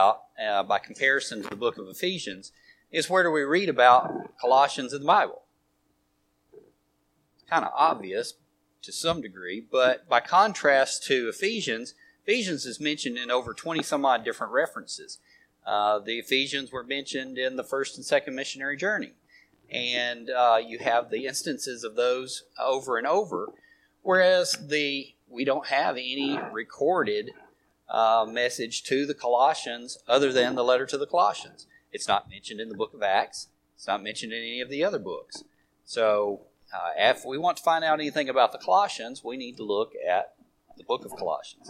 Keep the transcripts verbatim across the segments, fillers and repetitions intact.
uh, by comparison to the book of Ephesians, is where do we read about Colossians in the Bible? It's kind of obvious to some degree, but by contrast to Ephesians, Ephesians is mentioned in over twenty some odd different references. Uh, the Ephesians were mentioned in the first and second missionary journey, and uh, you have the instances of those over and over, whereas the we don't have any recorded uh, message to the Colossians other than the letter to the Colossians. It's not mentioned in the book of Acts. It's not mentioned in any of the other books. So uh, if we want to find out anything about the Colossians, we need to look at the book of Colossians.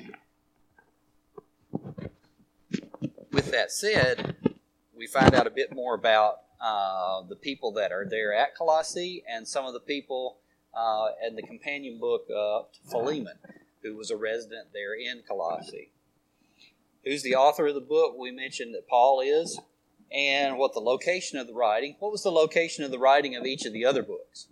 With that said, we find out a bit more about uh, the people that are there at Colossae and some of the people uh, in the companion book of Philemon, who was a resident there in Colossae. Who's the author of the book? We mentioned that Paul is, and what the location of the writing. What was the location of the writing of each of the other books?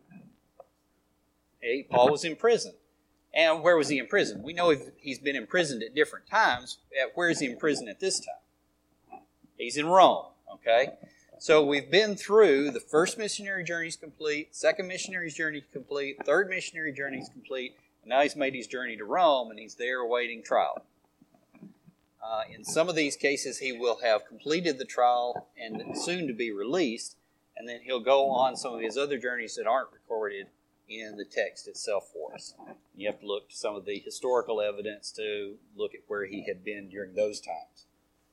Hey, Paul was in prison. And where was he in prison? We know he's been imprisoned at different times. Where is he in prison at this time? He's in Rome, okay? So we've been through the first missionary journey is complete, second missionary journey is complete, third missionary journey is complete, and now he's made his journey to Rome, and he's there awaiting trial. Uh, in some of these cases, he will have completed the trial and soon to be released, and then he'll go on some of his other journeys that aren't recorded in the text itself for us. You have to look to some of the historical evidence to look at where he had been during those times.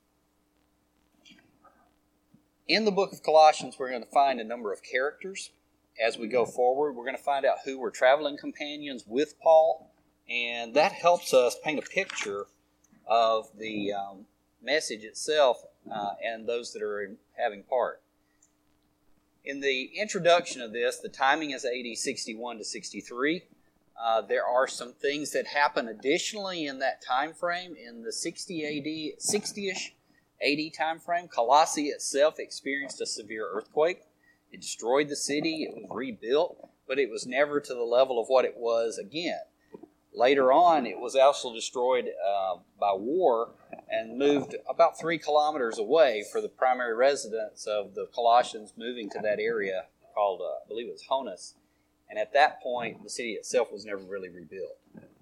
In the book of Colossians, we're going to find a number of characters. As we go forward, we're going to find out who were traveling companions with Paul, and that helps us paint a picture of the um, message itself uh, and those that are in, having part. In the introduction of this, the timing is A D sixty-one to sixty-three. Uh, there are some things that happen additionally in that time frame. In the sixty A D, sixty-ish A D time frame, Colossae itself experienced a severe earthquake. It destroyed the city. It was rebuilt, but it was never to the level of what it was again. Later on, it was also destroyed uh, by war and moved about three kilometers away for the primary residence of the Colossians moving to that area called, uh, I believe it was Honus. And at that point, the city itself was never really rebuilt.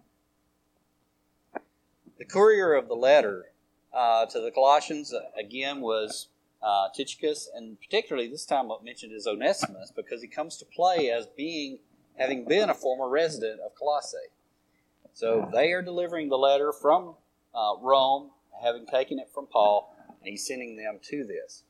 The courier of the letter uh, to the Colossians, uh, again, was uh, Tychicus, and particularly this time what mentioned is Onesimus, because he comes to play as being, having been a former resident of Colossae. So they are delivering the letter from uh, Rome, having taken it from Paul, and he's sending them to this.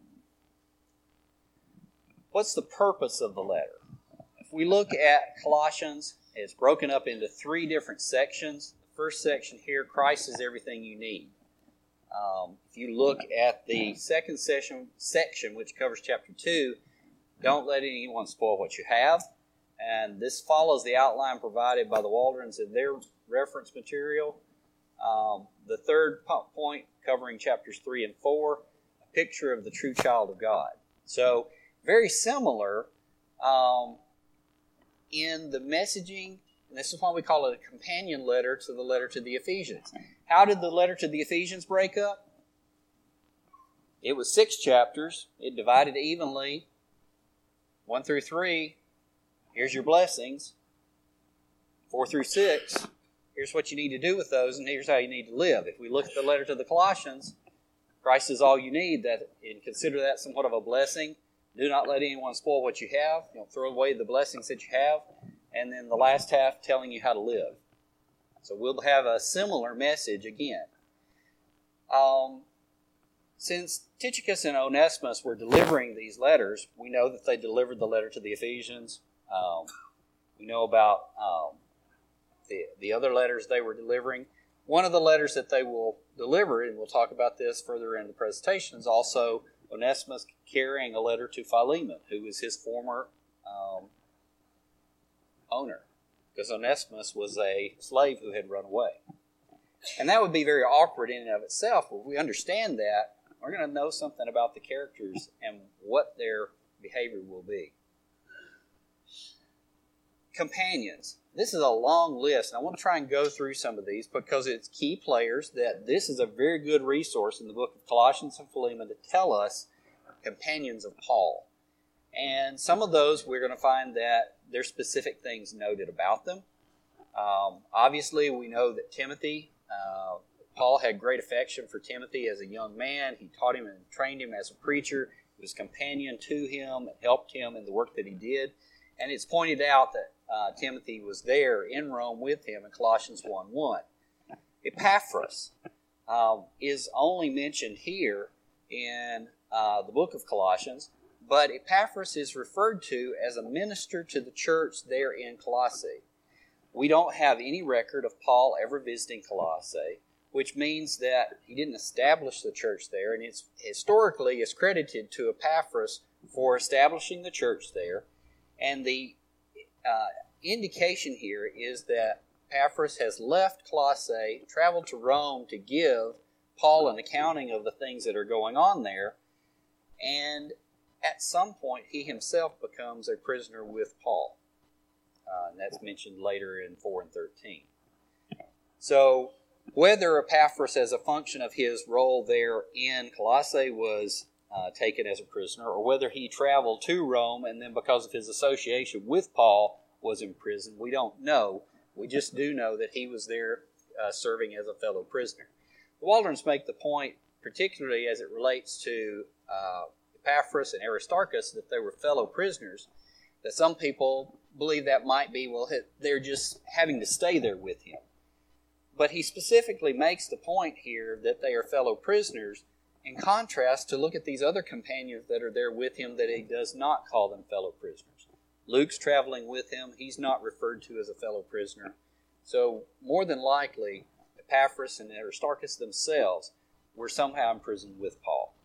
What's the purpose of the letter? If we look at Colossians, it's broken up into three different sections. The first section here, Christ is everything you need. Um, if you look at the second session, section, which covers chapter two, don't let anyone spoil what you have. And this follows the outline provided by the Waldrons in their reference material. Um, the third point, covering chapters three and four, a picture of the true child of God. So, very similar um, in the messaging, and this is why we call it a companion letter to the letter to the Ephesians. How did the letter to the Ephesians break up? It was six chapters. It divided evenly, one through three. Here's your blessings. Four through six. Here's what you need to do with those, and here's how you need to live. If we look at the letter to the Colossians, Christ is all you need. That and consider that somewhat of a blessing. Do not let anyone spoil what you have. You know, throw away the blessings that you have. And then the last half telling you how to live. So we'll have a similar message again. Um, since Tychicus and Onesimus were delivering these letters, we know that they delivered the letter to the Ephesians. Um, we know about um, the, the other letters they were delivering. One of the letters that they will deliver, and we'll talk about this further in the presentation, is also Onesimus carrying a letter to Philemon, who is his former um, owner, because Onesimus was a slave who had run away. And that would be very awkward in and of itself, but if we understand that, we're going to know something about the characters and what their behavior will be. Companions. This is a long list, and I want to try and go through some of these because it's key players that this is a very good resource in the book of Colossians and Philemon to tell us companions of Paul. And some of those we're going to find that there's specific things noted about them. Um, obviously, we know that Timothy, uh, Paul had great affection for Timothy as a young man. He taught him and trained him as a preacher. He was a companion to him and helped him in the work that he did. And it's pointed out that uh, Timothy was there in Rome with him in Colossians one one. Epaphras um, is only mentioned here in uh, the book of Colossians, but Epaphras is referred to as a minister to the church there in Colossae. We don't have any record of Paul ever visiting Colossae, which means that he didn't establish the church there, and it's historically is credited to Epaphras for establishing the church there. And the uh, indication here is that Epaphras has left Colossae, traveled to Rome to give Paul an accounting of the things that are going on there, and at some point he himself becomes a prisoner with Paul. Uh, and that's mentioned later in four and thirteen. So whether Epaphras, as a function of his role there in Colossae, was uh, taken as a prisoner, or whether he traveled to Rome and then because of his association with Paul was imprisoned, we don't know. We just do know that he was there uh, serving as a fellow prisoner. The Waldrons make the point, particularly as it relates to uh, Epaphras and Aristarchus, that they were fellow prisoners, that some people believe that might be, well, they're just having to stay there with him. But he specifically makes the point here that they are fellow prisoners, in contrast to look at these other companions that are there with him that he does not call them fellow prisoners. Luke's traveling with him. He's not referred to as a fellow prisoner. So more than likely, Epaphras and Aristarchus themselves were somehow imprisoned with Paul.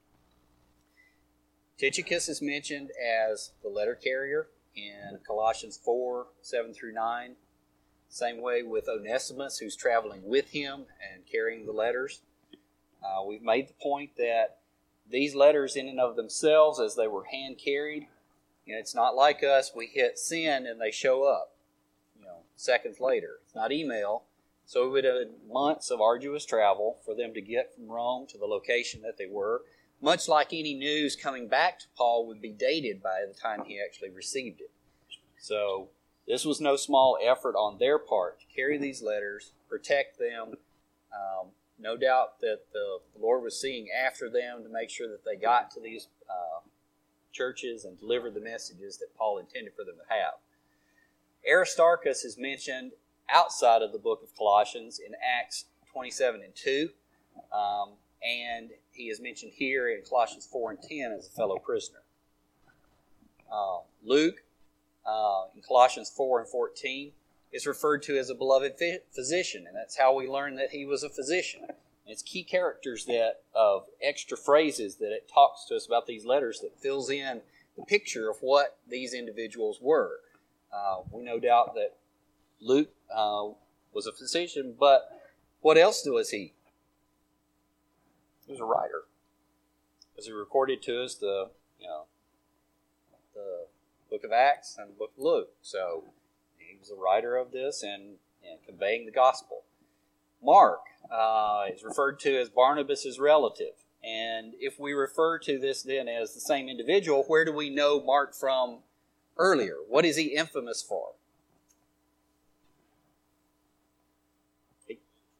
Tychicus is mentioned as the letter carrier in Colossians four, seven through nine. Same way with Onesimus, who's traveling with him and carrying the letters. Uh, we've made the point that these letters in and of themselves, as they were hand-carried, you know, it's not like us, we hit send and they show up, you know, seconds later. It's not email. So it would have been months of arduous travel for them to get from Rome to the location that they were, much like any news coming back to Paul would be dated by the time he actually received it. So this was no small effort on their part to carry these letters, protect them. Um, no doubt that the Lord was seeing after them to make sure that they got to these uh, churches and delivered the messages that Paul intended for them to have. Aristarchus is mentioned outside of the book of Colossians in Acts twenty-seven and two, um, and he is mentioned here in Colossians four and ten as a fellow prisoner. Uh, Luke, uh, in Colossians four and fourteen, is referred to as a beloved physician, and that's how we learn that he was a physician. And it's key characters that of extra phrases that it talks to us about these letters that fills in the picture of what these individuals were. Uh, we no doubt that Luke uh, was a physician, but what else was he? He was a writer. As he recorded to us the, you know, the book of Acts and the book of Luke. So he was a writer of this and, and conveying the gospel. Mark uh, is referred to as Barnabas' relative. And if we refer to this then as the same individual, where do we know Mark from earlier? What is he infamous for? He,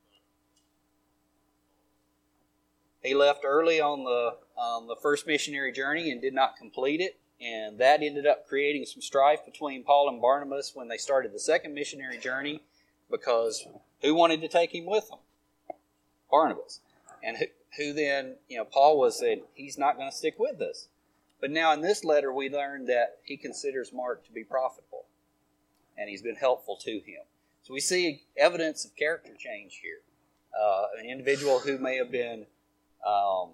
he left early on the on the first missionary journey and did not complete it. And that ended up creating some strife between Paul and Barnabas when they started the second missionary journey, because who wanted to take him with them? Barnabas. And who, who then, you know, Paul was said, he's not going to stick with us. But now in this letter we learn that he considers Mark to be profitable. And he's been helpful to him. So we see evidence of character change here. Uh, an individual who may have been um,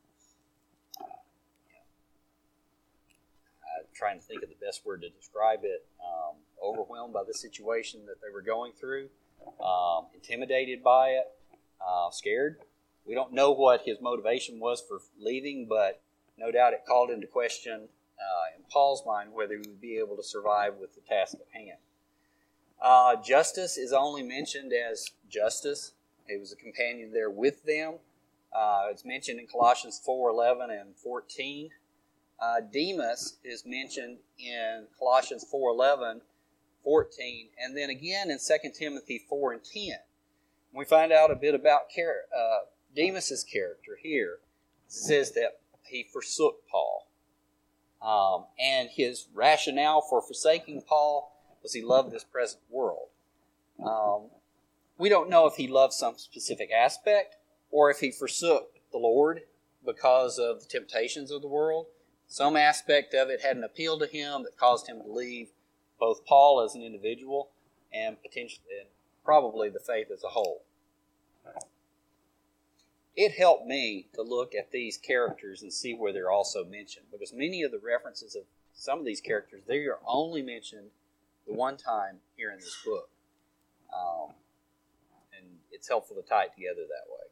trying to think of the best word to describe it, um, overwhelmed by the situation that they were going through, um, intimidated by it, uh, scared. We don't know what his motivation was for leaving, but no doubt it called into question uh, in Paul's mind whether he would be able to survive with the task at hand. Uh, Justus is only mentioned as Justus. He was a companion there with them. Uh, it's mentioned in Colossians four eleven and fourteen. Uh, Demas is mentioned in Colossians four eleven, fourteen, and then again in Second Timothy four and ten. We find out a bit about uh, Demas' character here. It says that he forsook Paul. Um, and his rationale for forsaking Paul was he loved this present world. Um, we don't know if he loved some specific aspect or if he forsook the Lord because of the temptations of the world. Some aspect of it had an appeal to him that caused him to leave both Paul as an individual and potentially, and probably the faith as a whole. It helped me to look at these characters and see where they're also mentioned, because many of the references of some of these characters, they are only mentioned the one time here in this book. Um, and it's helpful to tie it together that way.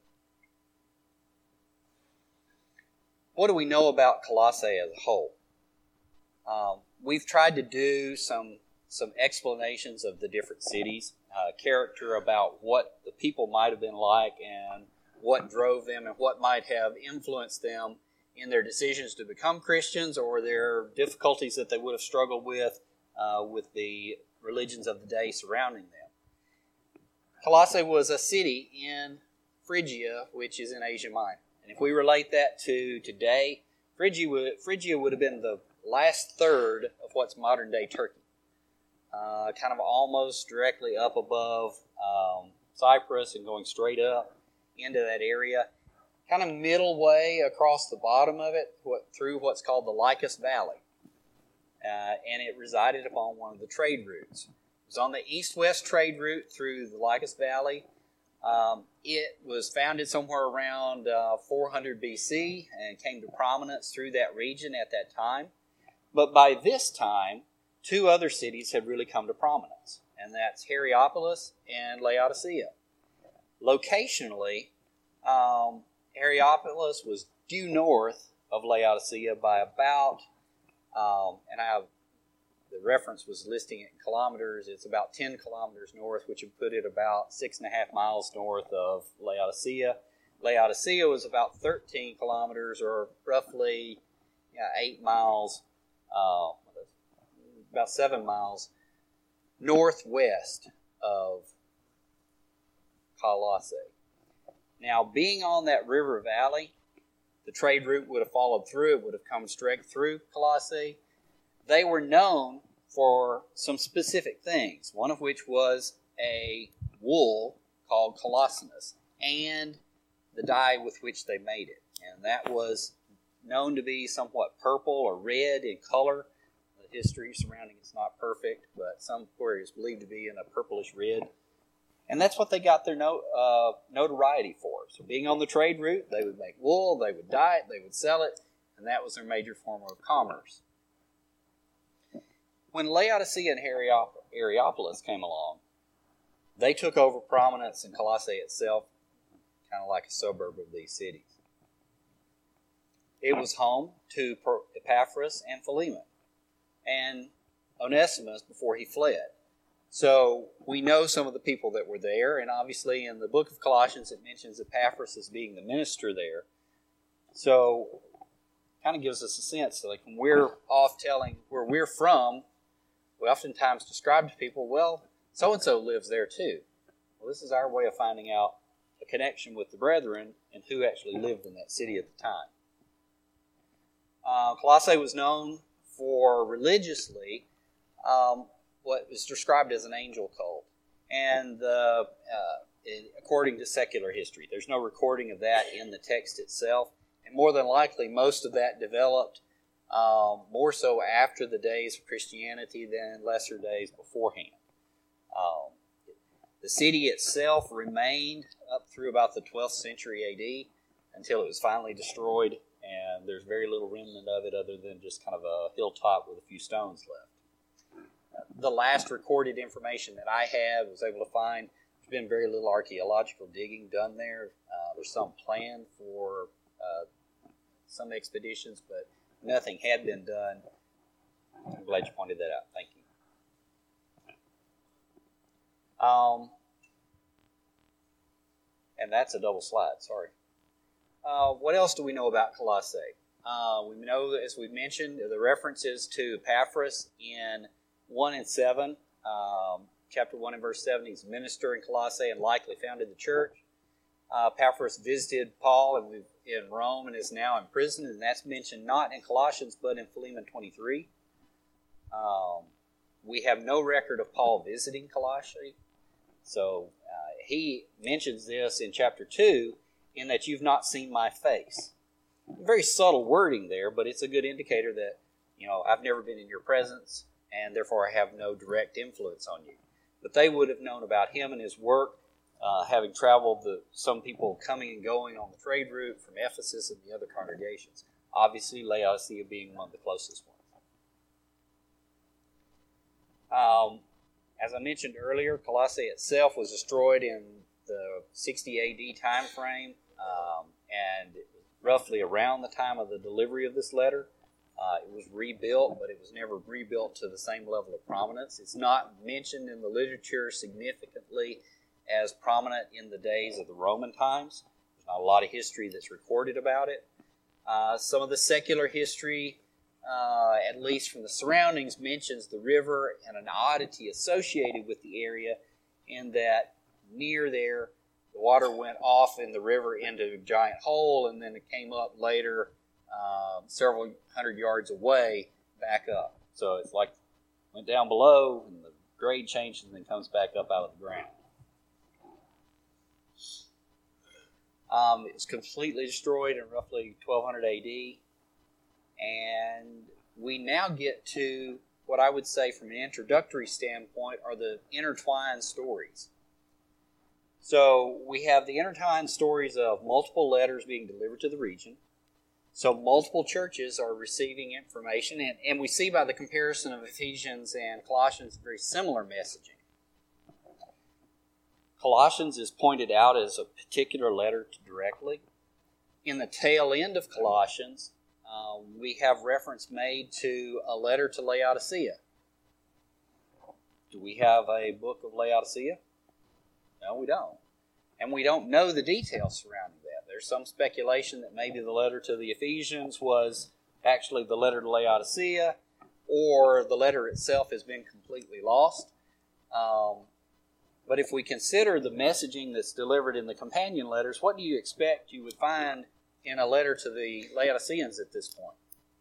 What do we know about Colossae as a whole? Um, we've tried to do some some explanations of the different cities, uh, character about what the people might have been like and what drove them and what might have influenced them in their decisions to become Christians or their difficulties that they would have struggled with uh, with the religions of the day surrounding them. Colossae was a city in Phrygia, which is in Asia Minor. And if we relate that to today, Phrygia would, Phrygia would have been the last third of what's modern-day Turkey. Uh, kind of almost directly up above um, Cyprus and going straight up into that area. Kind of middle way across the bottom of it, what, through what's called the Lycus Valley. Uh, and it resided upon one of the trade routes. It was on the east-west trade route through the Lycus Valley. Um, it was founded somewhere around uh, four hundred B C and came to prominence through that region at that time. But by this time, two other cities had really come to prominence, and that's Hierapolis and Laodicea. Locationally, um, Hierapolis was due north of Laodicea by about, um, and I have the reference was listing it in kilometers. It's about ten kilometers north, which would put it about six and a half miles north of Laodicea. Laodicea was about thirteen kilometers, or roughly yeah, eight miles, uh, about seven miles northwest of Colossae. Now, being on that river valley, the trade route would have followed through. It would have come straight through Colossae. They were known for some specific things, one of which was a wool called colossinus and the dye with which they made it. And that was known to be somewhat purple or red in color. The history surrounding it's not perfect, but somewhere it's believed to be in a purplish red. And that's what they got their no, uh, notoriety for. So being on the trade route, they would make wool, they would dye it, they would sell it, and that was their major form of commerce. When Laodicea and Hierapolis came along, they took over prominence in Colossae itself, kind of like a suburb of these cities. It was home to Epaphras and Philemon, and Onesimus before he fled. So we know some of the people that were there, and obviously in the book of Colossians it mentions Epaphras as being the minister there. So it kind of gives us a sense that like when we're off telling where we're from, we oftentimes describe to people, well, so-and-so lives there too. Well, this is our way of finding out a connection with the brethren and who actually lived in that city at the time. Uh, Colossae was known for religiously um, what was described as an angel cult. And uh, uh, according to secular history, there's no recording of that in the text itself. And more than likely, most of that developed um, more so after the days of Christianity than lesser days beforehand. Um, the city itself remained up through about the twelfth century A D until it was finally destroyed, and there's very little remnant of it other than just kind of a hilltop with a few stones left. The last recorded information that I have was able to find, there's been very little archaeological digging done there. Uh, there's some planned for uh, some expeditions, but nothing had been done. I'm glad you pointed that out. Thank you. Um, and that's a double slide, sorry. Uh, what else do we know about Colossae? Uh, we know, as we mentioned, the references to Epaphras in one and seven. Um, chapter one and verse seven, he's a minister in Colossae and likely founded the church. Uh, Epaphras visited Paul in, in Rome and is now in prison, and that's mentioned not in Colossians but in Philemon twenty-three. Um, we have no record of Paul visiting Colossae, so uh, he mentions this in chapter two, in that you've not seen my face. Very subtle wording there, but it's a good indicator that, you know, I've never been in your presence, and therefore I have no direct influence on you. But they would have known about him and his work, uh, having traveled, the some people coming and going on the trade route from Ephesus and the other congregations. Obviously, Laodicea being one of the closest ones. Um, as I mentioned earlier, Colossae itself was destroyed in the sixty A D time frame, um, and roughly around the time of the delivery of this letter. Uh, it was rebuilt, but it was never rebuilt to the same level of prominence. It's not mentioned in the literature significantly as prominent in the days of the Roman times. There's not a lot of history that's recorded about it. Uh, some of the secular history, uh, at least from the surroundings, mentions the river and an oddity associated with the area, in that near there, the water went off in the river into a giant hole, and then it came up later, um, several hundred yards away, back up. So it's like went down below, and the grade changed, and then comes back up out of the ground. Um, it was completely destroyed in roughly twelve hundred A D, and we now get to what I would say from an introductory standpoint are the intertwined stories. So we have the intertwined stories of multiple letters being delivered to the region. So multiple churches are receiving information, and, and we see by the comparison of Ephesians and Colossians very similar messaging. Colossians is pointed out as a particular letter to directly. In the tail end of Colossians, uh, we have reference made to a letter to Laodicea. Do we have a book of Laodicea? No, we don't. And we don't know the details surrounding that. There's some speculation that maybe the letter to the Ephesians was actually the letter to Laodicea, or the letter itself has been completely lost. Um, but if we consider the messaging that's delivered in the companion letters, what do you expect you would find in a letter to the Laodiceans at this point?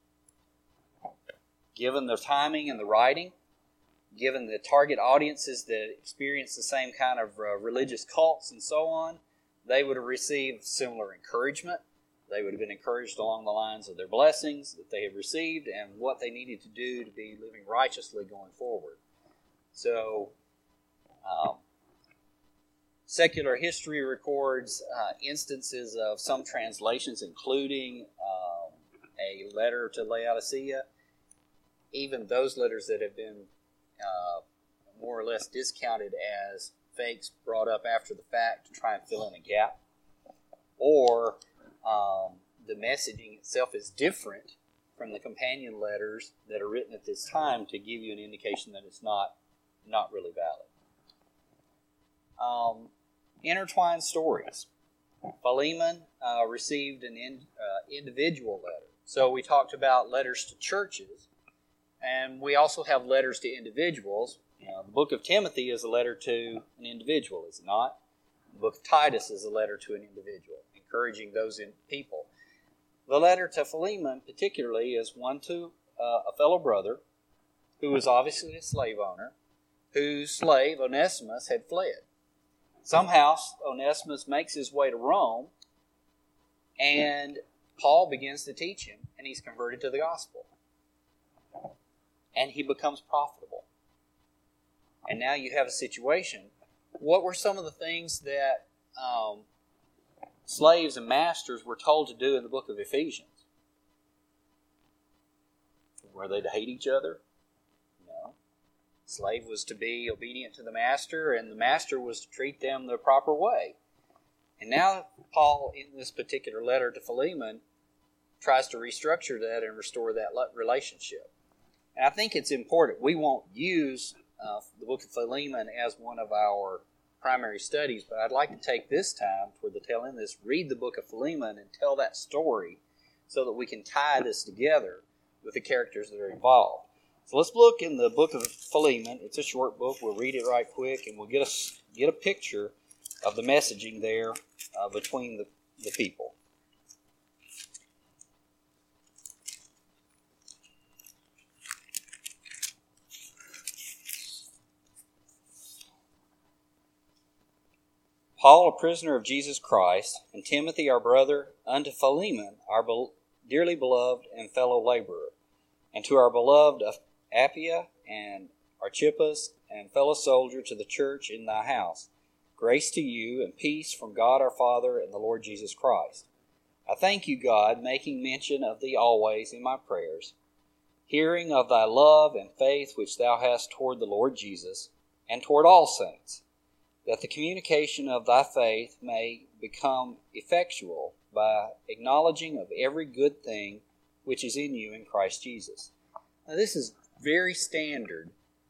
Given the timing and the writing, given the target audiences that experience the same kind of uh, religious cults and so on, they would have received similar encouragement. They would have been encouraged along the lines of their blessings that they had received and what they needed to do to be living righteously going forward. So, um, secular history records uh, instances of some translations, including um, a letter to Laodicea. Even those letters that have been Uh, more or less discounted as fakes brought up after the fact to try and fill in a gap, or um, the messaging itself is different from the companion letters that are written at this time to give you an indication that it's not not really valid. Um, intertwined stories. Philemon uh, received an in, uh, individual letter. So we talked about letters to churches. And we also have letters to individuals. You know, the book of Timothy is a letter to an individual, is it not? The book of Titus is a letter to an individual, encouraging those in people. The letter to Philemon, particularly, is one to uh, a fellow brother who was obviously a slave owner, whose slave, Onesimus, had fled. Somehow, Onesimus makes his way to Rome, and Paul begins to teach him, and he's converted to the gospel. And he becomes profitable. And now you have a situation. What were some of the things that um, slaves and masters were told to do in the book of Ephesians? Were they to hate each other? No. The slave was to be obedient to the master, and the master was to treat them the proper way. And now Paul, in this particular letter to Philemon, tries to restructure that and restore that relationship. And I think it's important. We won't use uh, the book of Philemon as one of our primary studies, but I'd like to take this time toward the tail end of this, read the book of Philemon and tell that story so that we can tie this together with the characters that are involved. So let's look in the book of Philemon. It's a short book. We'll read it right quick, and we'll get a, get a picture of the messaging there uh, between the, the people. Paul, a prisoner of Jesus Christ, and Timothy, our brother, unto Philemon, our be- dearly beloved and fellow laborer, and to our beloved Apphia and Archippus, and fellow soldier to the church in thy house, grace to you and peace from God our Father and the Lord Jesus Christ. I thank you, God, making mention of thee always in my prayers, hearing of thy love and faith which thou hast toward the Lord Jesus, and toward all saints, that the communication of thy faith may become effectual by acknowledging of every good thing which is in you in Christ Jesus. Now, this is very standard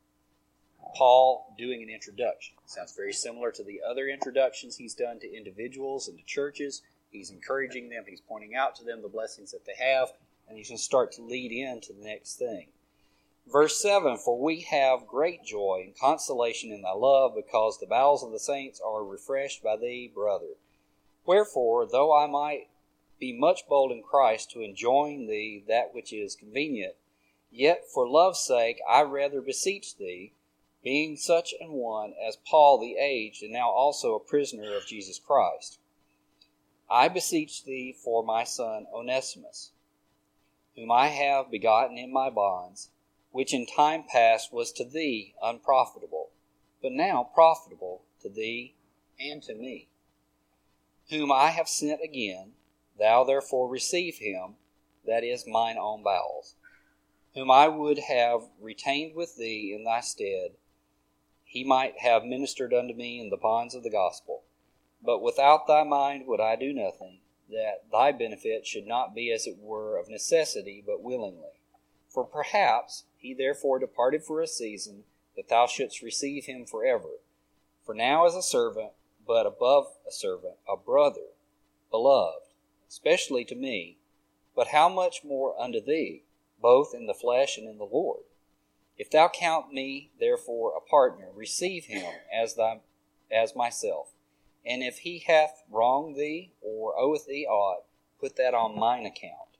Paul doing an introduction. It sounds very similar to the other introductions he's done to individuals and to churches. He's encouraging them, he's pointing out to them the blessings that they have, and he's going to start to lead into the next thing. Verse seven, for we have great joy and consolation in thy love, because the bowels of the saints are refreshed by thee, brother. Wherefore, though I might be much bold in Christ to enjoin thee that which is convenient, yet for love's sake I rather beseech thee, being such an one as Paul the aged, and now also a prisoner of Jesus Christ. I beseech thee for my son Onesimus, whom I have begotten in my bonds, which in time past was to thee unprofitable, but now profitable to thee and to me, whom I have sent again. Thou therefore receive him, that is mine own bowels, whom I would have retained with thee in thy stead. He might have ministered unto me in the bonds of the gospel. But without thy mind would I do nothing, that thy benefit should not be as it were of necessity, but willingly. For perhaps he therefore departed for a season, that thou shouldst receive him forever. For now as a servant, but above a servant, a brother, beloved, especially to me, but how much more unto thee, both in the flesh and in the Lord? If thou count me therefore a partner, receive him as thy as myself. And if he hath wronged thee, or oweth thee aught, put that on mine account.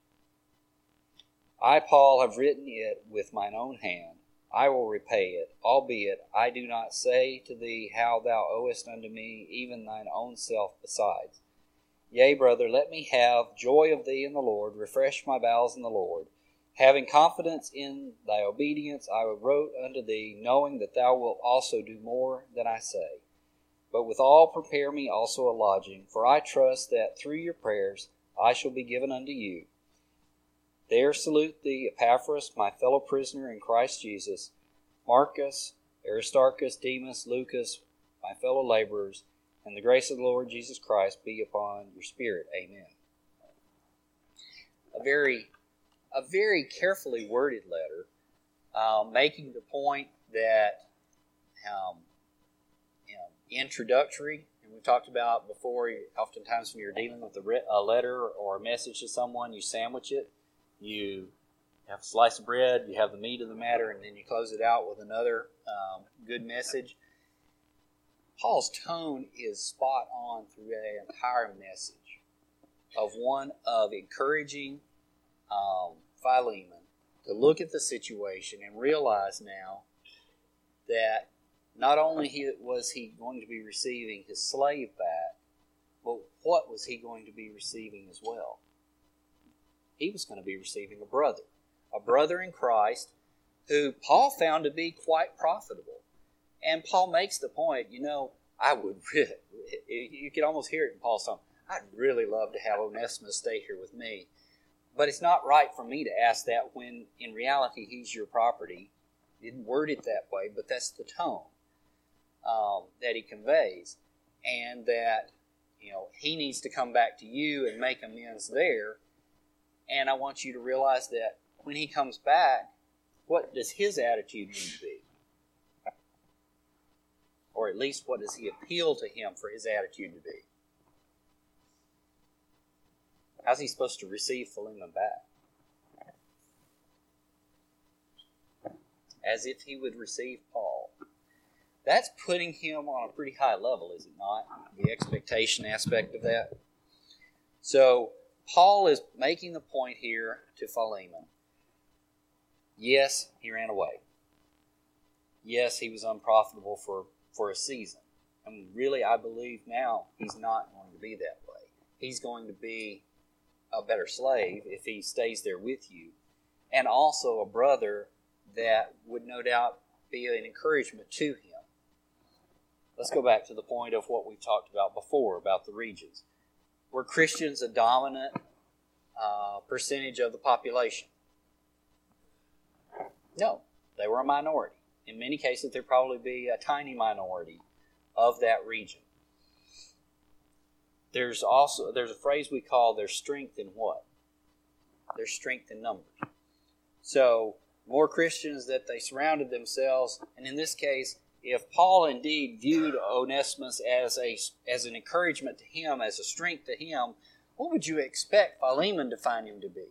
I, Paul, have written it with mine own hand. I will repay it, albeit I do not say to thee how thou owest unto me, even thine own self besides. Yea, brother, let me have joy of thee in the Lord, refresh my bowels in the Lord. Having confidence in thy obedience, I wrote unto thee, knowing that thou wilt also do more than I say. But withal prepare me also a lodging, for I trust that through your prayers I shall be given unto you. There salute thee Epaphras, my fellow prisoner in Christ Jesus, Marcus, Aristarchus, Demas, Lucas, my fellow laborers, and the grace of the Lord Jesus Christ be upon your spirit. Amen. A very, a very carefully worded letter, uh, making the point that um, you know, introductory, and we talked about before, oftentimes when you're dealing with a, re- a letter or a message to someone, you sandwich it. You have a slice of bread, you have the meat of the matter, and then you close it out with another um, good message. Paul's tone is spot on through the entire message of one of encouraging um, Philemon to look at the situation and realize now that not only he, was he going to be receiving his slave back, but what was he going to be receiving as well? He was going to be receiving a brother, a brother in Christ who Paul found to be quite profitable. And Paul makes the point, you know, I would really, you can almost hear it in Paul's song, I'd really love to have Onesimus stay here with me. But it's not right for me to ask that when in reality he's your property. He didn't word it that way, but that's the tone um, that he conveys. And that, you know, he needs to come back to you and make amends there. And I want you to realize that when he comes back, what does his attitude need to be? Or at least what does he appeal to him for his attitude to be? How's he supposed to receive Philemon back? As if he would receive Paul. That's putting him on a pretty high level, is it not? The expectation aspect of that. So, Paul is making the point here to Philemon. Yes, he ran away. Yes, he was unprofitable for, for a season. And really, I believe now he's not going to be that way. He's going to be a better slave if he stays there with you. And also a brother that would no doubt be an encouragement to him. Let's go back to the point of what we've talked about before, about the regions. Were Christians a dominant uh, percentage of the population? No, they were a minority. In many cases, there'd probably be a tiny minority of that region. There's also there's a phrase we call their strength in what? Their strength in numbers. So, more Christians that they surrounded themselves, and in this case, if Paul indeed viewed Onesimus as a as an encouragement to him, as a strength to him, what would you expect Philemon to find him to be?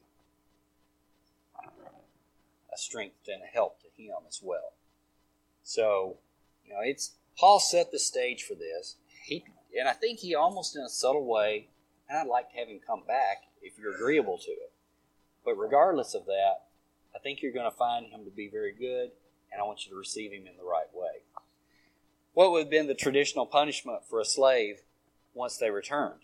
A strength and a help to him as well. So, you know, it's Paul set the stage for this. He and I think he almost in a subtle way, and I'd like to have him come back if you're agreeable to it. But regardless of that, I think you're going to find him to be very good, and I want you to receive him in the right way. What would have been the traditional punishment for a slave once they returned?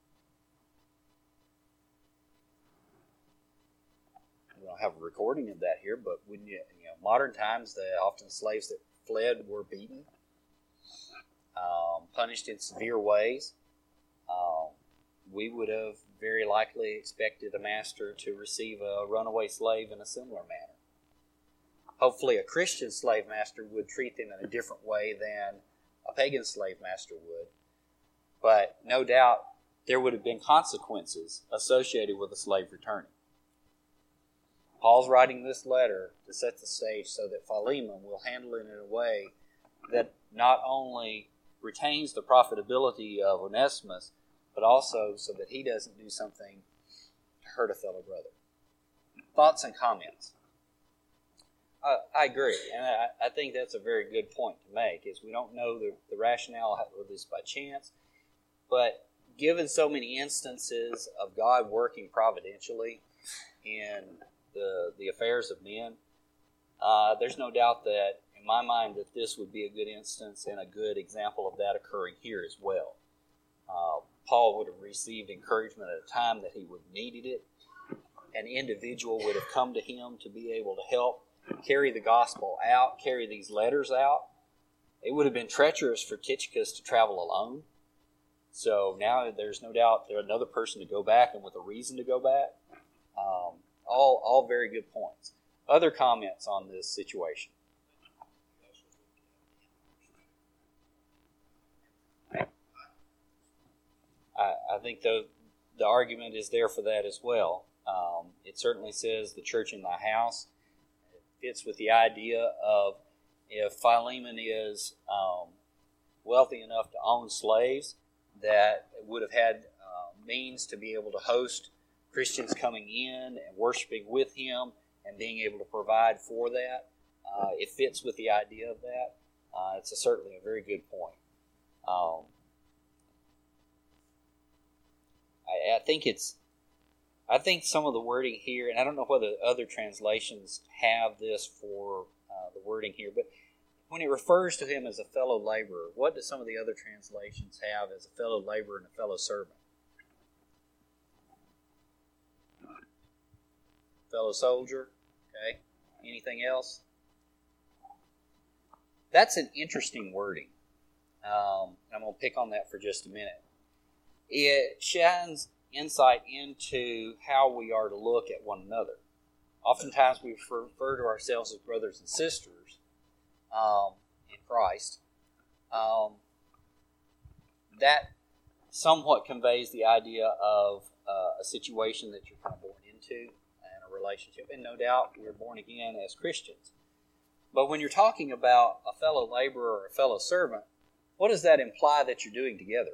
We don't have a recording of that here, but when you, you know, modern times, the often slaves that fled were beaten, um, punished in severe ways. Um, we would have very likely expected a master to receive a runaway slave in a similar manner. Hopefully a Christian slave master would treat them in a different way than a pagan slave master would. But no doubt there would have been consequences associated with a slave returning. Paul's writing this letter to set the stage so that Philemon will handle it in a way that not only retains the profitability of Onesimus, but also so that he doesn't do something to hurt a fellow brother. Thoughts and comments? Uh, I agree, and I, I think that's a very good point to make, is we don't know the, the rationale of this by chance, but given so many instances of God working providentially in the, the affairs of men, uh, there's no doubt that, in my mind, that this would be a good instance and a good example of that occurring here as well. Uh, Paul would have received encouragement at a time that he would have needed it. An individual would have come to him to be able to help carry the gospel out, carry these letters out. It would have been treacherous for Tychicus to travel alone. So now there's no doubt there's another person to go back and with a reason to go back. Um, all, all very good points. Other comments on this situation? I, I think the, the argument is there for that as well. Um, it certainly says the church in thy house. It fits with the idea of if Philemon is um, wealthy enough to own slaves, that would have had uh, means to be able to host Christians coming in and worshiping with him and being able to provide for that. Uh, it fits with the idea of that. Uh, it's a, certainly a very good point. Um, I, I think it's, I think some of the wording here, and I don't know whether other translations have this for uh, the wording here, but when it refers to him as a fellow laborer, what do some of the other translations have as a fellow laborer and a fellow servant? Fellow soldier, okay. Anything else? That's an interesting wording. Um, I'm going to pick on that for just a minute. It shines insight into how we are to look at one another. Oftentimes we refer to ourselves as brothers and sisters um, in Christ. Um, that somewhat conveys the idea of uh, a situation that you're kind of born into and a relationship. And no doubt we're born again as Christians. But when you're talking about a fellow laborer or a fellow servant, what does that imply that you're doing together?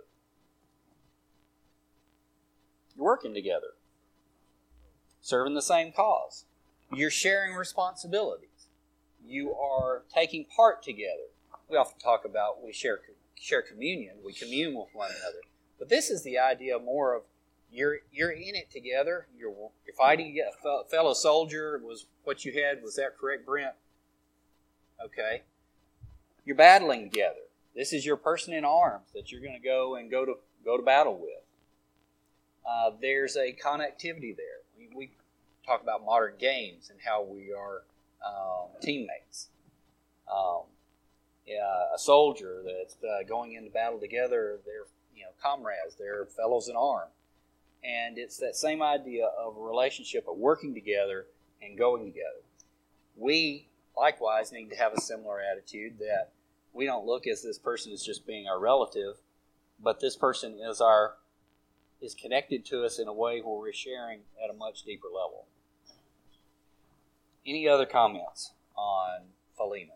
You're working together, serving the same cause. You're sharing responsibilities. You are taking part together. We often talk about we share share communion. We commune with one another. But this is the idea more of you're you're in it together. You're you're fighting a fellow soldier. Was what you had, was that correct, Brent? Okay. You're battling together. This is your person in arms that you're going to go and go to go to battle with. Uh, there's a connectivity there. We, we talk about modern games and how we are um, teammates. Um, yeah, a soldier that's uh, going into battle together, they're you know comrades, they're fellows in arms. And it's that same idea of a relationship of working together and going together. We, likewise, need to have a similar attitude that we don't look as this person as just being our relative, but this person is our is connected to us in a way where we're sharing at a much deeper level. Any other comments on Philemon?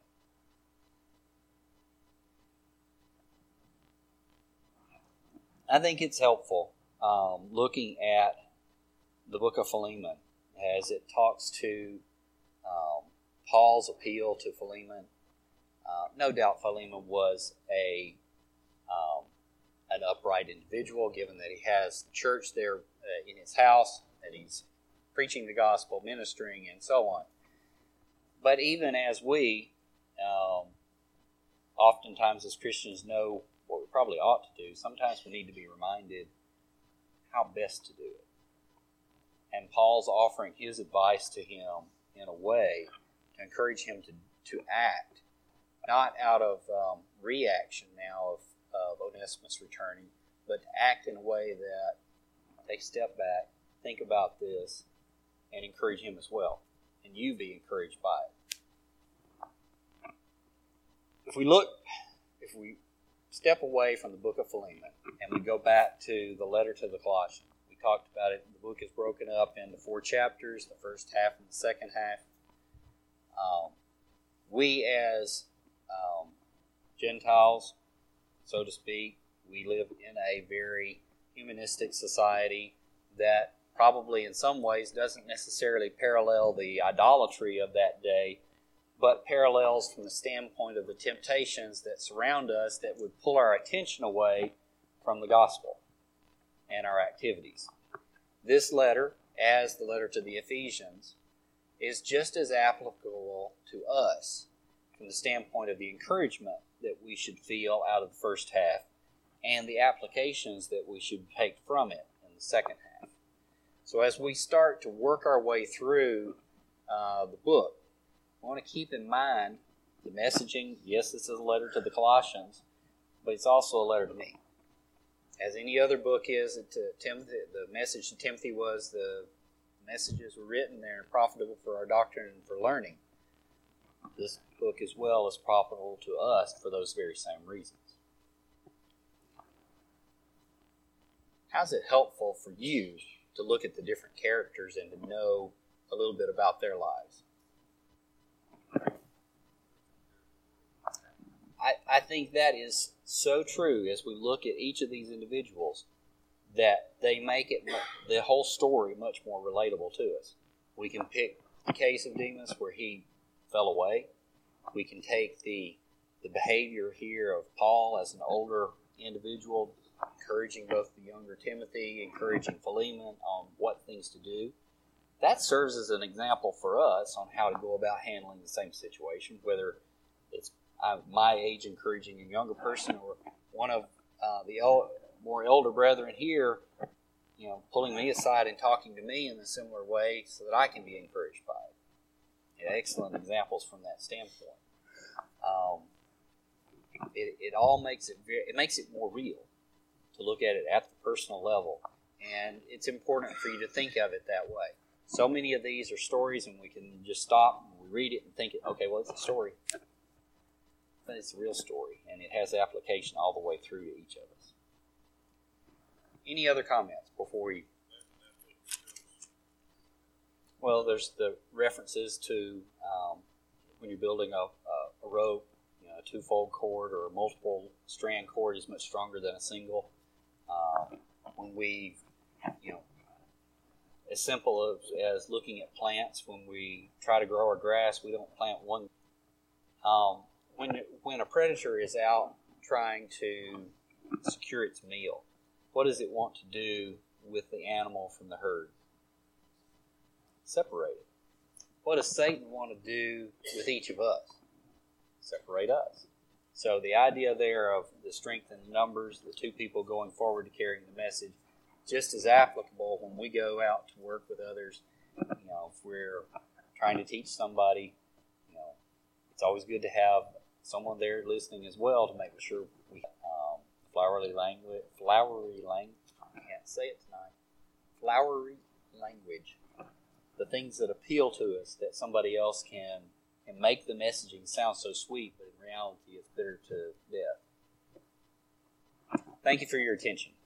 I think it's helpful um, looking at the book of Philemon as it talks to um, Paul's appeal to Philemon. Uh, no doubt Philemon was a um, an upright individual, given that he has the church there uh, in his house, that he's preaching the gospel, ministering, and so on. But even as we, um, oftentimes as Christians, know what we probably ought to do, sometimes we need to be reminded how best to do it. And Paul's offering his advice to him in a way to encourage him to, to act, not out of um, reaction now of, of Onesimus returning, but to act in a way that they step back, think about this, and encourage him as well. And you be encouraged by it. If we look, if we step away from the book of Philemon and we go back to the letter to the Colossians, we talked about it. The book is broken up into four chapters, the first half and the second half. Um, we as um, Gentiles, so to speak, we live in a very humanistic society that probably in some ways doesn't necessarily parallel the idolatry of that day, but parallels from the standpoint of the temptations that surround us that would pull our attention away from the gospel and our activities. This letter, as the letter to the Ephesians, is just as applicable to us from the standpoint of the encouragement that we should feel out of the first half and the applications that we should take from it in the second half. So as we start to work our way through uh, the book, I want to keep in mind the messaging. Yes, this is a letter to the Colossians, but it's also a letter to me. As any other book is to Timothy, the message to Timothy was the messages were written there and profitable for our doctrine and for learning. This book as well is profitable to us for those very same reasons. How's it helpful for you to look at the different characters and to know a little bit about their lives? I, I think that is so true as we look at each of these individuals, that they make it the whole story much more relatable to us. We can pick the case of Demas where he fell away. We can take the the behavior here of Paul as an older individual, encouraging both the younger Timothy, encouraging Philemon on what things to do. That serves as an example for us on how to go about handling the same situation, whether it's uh, my age encouraging a younger person or one of uh, the el- more elder brethren here, you know, pulling me aside and talking to me in a similar way so that I can be encouraged by it. Yeah, excellent examples from that standpoint. Um, it, it all makes it very, it makes it more real to look at it at the personal level, and it's important for you to think of it that way. So many of these are stories, and we can just stop and we read it and think, okay, well, it's a story. But it's a real story, and it has application all the way through to each of us. Any other comments before we... Well, there's the references to um, when you're building a, a, a rope, you know, know, a two-fold cord or a multiple strand cord is much stronger than a single. Um, when we, you know, as simple as, as looking at plants, when we try to grow our grass, we don't plant one. Um, when when a predator is out trying to secure its meal, what does it want to do with the animal from the herd? Separate it. What does Satan want to do with each of us? Separate us. So the idea there of the strength in numbers, the two people going forward to carrying the message, just as applicable when we go out to work with others. You know, if we're trying to teach somebody, you know, it's always good to have someone there listening as well to make sure we um, flowery language, flowery language. I can't say it tonight. Flowery language. The things that appeal to us that somebody else can can make the messaging sound so sweet, but in reality it's bitter to death. Thank you for your attention.